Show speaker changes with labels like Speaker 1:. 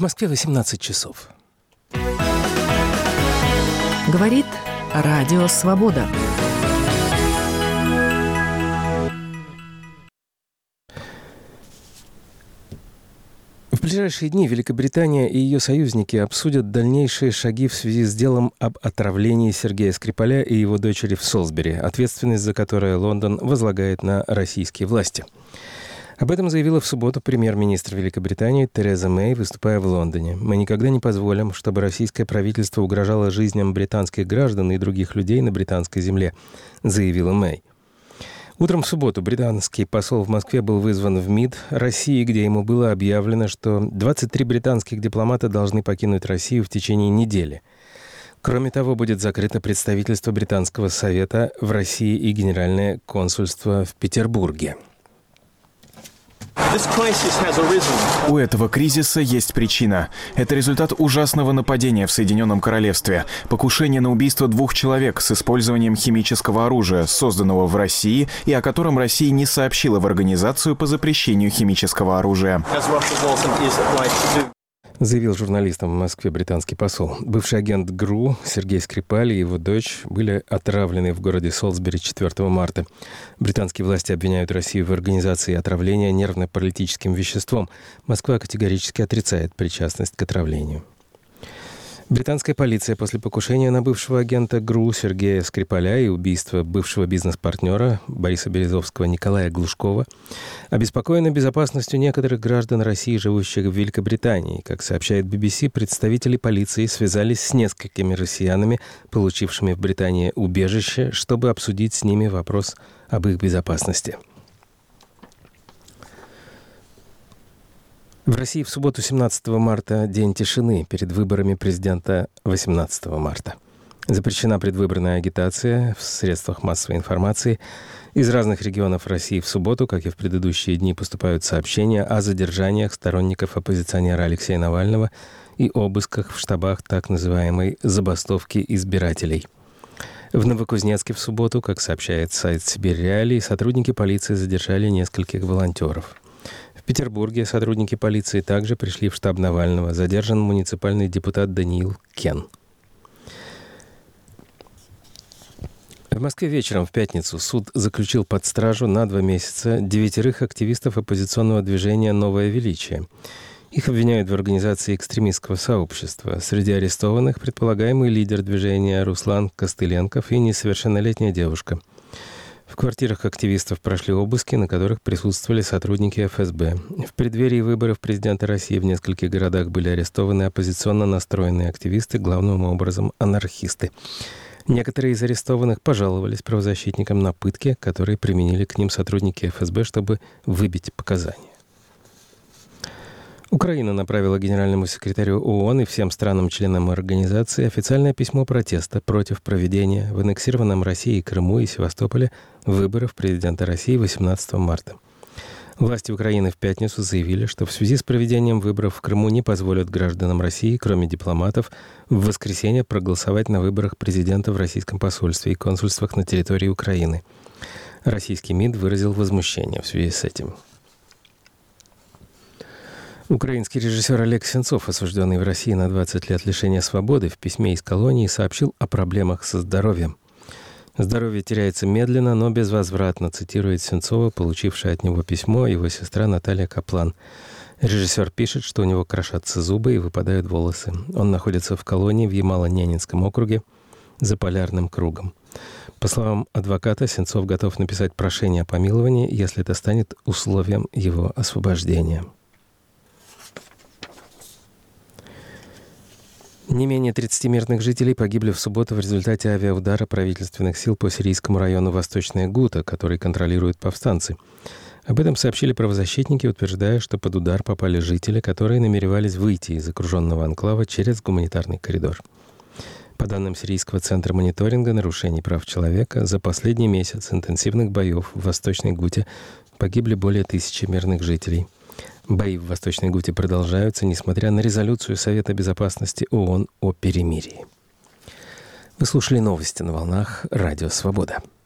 Speaker 1: В Москве 18 часов.
Speaker 2: Говорит Радио Свобода.
Speaker 1: В ближайшие дни Великобритания и ее союзники обсудят дальнейшие шаги в связи с делом об отравлении Сергея Скрипаля и его дочери в Солсбери, ответственность за которое Лондон возлагает на российские власти. Об этом заявила в субботу премьер-министр Великобритании Тереза Мэй, выступая в Лондоне. «Мы никогда не позволим, чтобы российское правительство угрожало жизням британских граждан и других людей на британской земле», заявила Мэй. Утром в субботу британский посол в Москве был вызван в МИД России, где ему было объявлено, что 23 британских дипломата должны покинуть Россию в течение недели. Кроме того, будет закрыто представительство Британского совета в России и Генеральное консульство в Петербурге.
Speaker 3: У этого кризиса есть причина. Это результат ужасного нападения в Соединенном Королевстве. Покушение на убийство 2 человек с использованием химического оружия, созданного в России и о котором Россия не сообщила в Организацию по запрещению химического оружия.
Speaker 1: Заявил журналистам в Москве британский посол. Бывший агент ГРУ Сергей Скрипаль и его дочь были отравлены в городе Солсбери 4 марта. Британские власти обвиняют Россию в организации отравления нервно-паралитическим веществом. Москва категорически отрицает причастность к отравлению. Британская полиция после покушения на бывшего агента ГРУ Сергея Скрипаля и убийства бывшего бизнес-партнера Бориса Березовского Николая Глушкова обеспокоена безопасностью некоторых граждан России, живущих в Великобритании. Как сообщает BBC, представители полиции связались с несколькими россиянами, получившими в Британии убежище, чтобы обсудить с ними вопрос об их безопасности. В России в субботу 17 марта день тишины перед выборами президента 18 марта. Запрещена предвыборная агитация в средствах массовой информации. Из разных регионов России в субботу, как и в предыдущие дни, поступают сообщения о задержаниях сторонников оппозиционера Алексея Навального и обысках в штабах так называемой забастовки избирателей. В Новокузнецке в субботу, как сообщает сайт «Сибирь Реалии», сотрудники полиции задержали нескольких волонтеров. В Петербурге сотрудники полиции также пришли в штаб Навального. Задержан муниципальный депутат Даниил Кен. В Москве вечером в пятницу суд заключил под стражу на 2 месяца 9 активистов оппозиционного движения «Новое величие». Их обвиняют в организации экстремистского сообщества. Среди арестованных предполагаемый лидер движения Руслан Костыленков и несовершеннолетняя девушка. В квартирах активистов прошли обыски, на которых присутствовали сотрудники ФСБ. В преддверии выборов президента России в нескольких городах были арестованы оппозиционно настроенные активисты, главным образом анархисты. Некоторые из арестованных пожаловались правозащитникам на пытки, которые применили к ним сотрудники ФСБ, чтобы выбить показания. Украина направила генеральному секретарю ООН и всем странам-членам организации официальное письмо протеста против проведения в аннексированном Россией Крыму и Севастополе выборов президента России 18 марта. Власти Украины в пятницу заявили, что в связи с проведением выборов в Крыму не позволят гражданам России, кроме дипломатов, в воскресенье проголосовать на выборах президента в российском посольстве и консульствах на территории Украины. Российский МИД выразил возмущение в связи с этим. Украинский режиссер Олег Сенцов, осужденный в России на 20 лет лишения свободы, в письме из колонии сообщил о проблемах со здоровьем. «Здоровье теряется медленно, но безвозвратно», цитирует Сенцова, получившая от него письмо, его сестра Наталья Каплан. Режиссер пишет, что у него крошатся зубы и выпадают волосы. Он находится в колонии в Ямало-Ненецком округе за полярным кругом. По словам адвоката, Сенцов готов написать прошение о помиловании, если это станет условием его освобождения. Не менее 30 мирных жителей погибли в субботу в результате авиаудара правительственных сил по сирийскому району Восточная Гута, который контролируют повстанцы. Об этом сообщили правозащитники, утверждая, что под удар попали жители, которые намеревались выйти из окруженного анклава через гуманитарный коридор. По данным Сирийского центра мониторинга нарушений прав человека, за последний месяц интенсивных боев в Восточной Гуте погибли более 1000 мирных жителей. Бои в Восточной Гуте продолжаются, несмотря на резолюцию Совета безопасности ООН о перемирии. Вы слушали новости на волнах Радио Свобода.